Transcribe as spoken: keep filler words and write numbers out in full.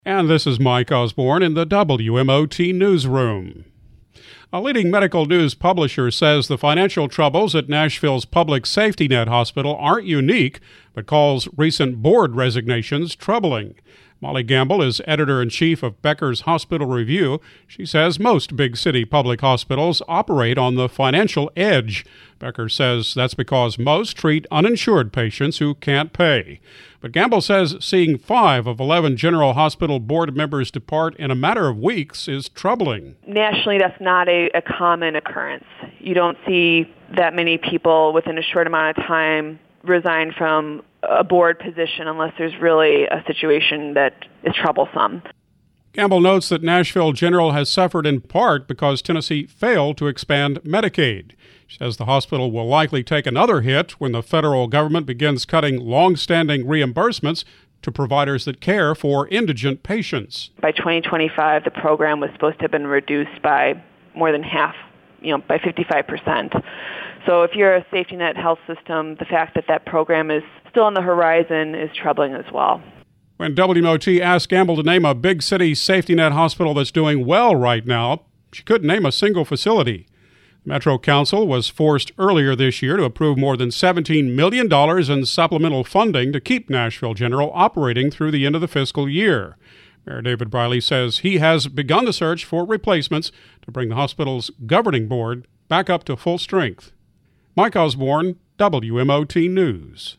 And this is Mike Osborne in the W M O T Newsroom. A leading medical news publisher says the financial troubles at Nashville's Public Safety Net Hospital aren't unique, but calls recent board resignations troubling. Molly Gamble is editor-in-chief of Becker's Hospital Review. She says most big city public hospitals operate on the financial edge. Becker says that's because most treat uninsured patients who can't pay. But Gamble says seeing five of eleven General Hospital board members depart in a matter of weeks is troubling. Nationally, that's not a, a common occurrence. You don't see that many people within a short amount of time resign from a board position unless there's really a situation that is troublesome. Gamble notes that Nashville General has suffered in part because Tennessee failed to expand Medicaid. She says the hospital will likely take another hit when the federal government begins cutting long-standing reimbursements to providers that care for indigent patients. By twenty twenty-five, the program was supposed to have been reduced by more than half, you know, by fifty-five percent. So if you're a safety net health system, the fact that that program is still on the horizon is troubling as well. When W M O T asked Gamble to name a big city safety net hospital that's doing well right now, she couldn't name a single facility. The Metro Council was forced earlier this year to approve more than seventeen million dollars in supplemental funding to keep Nashville General operating through the end of the fiscal year. Mayor David Briley says he has begun the search for replacements to bring the hospital's governing board back up to full strength. Mike Osborne, W M O T News.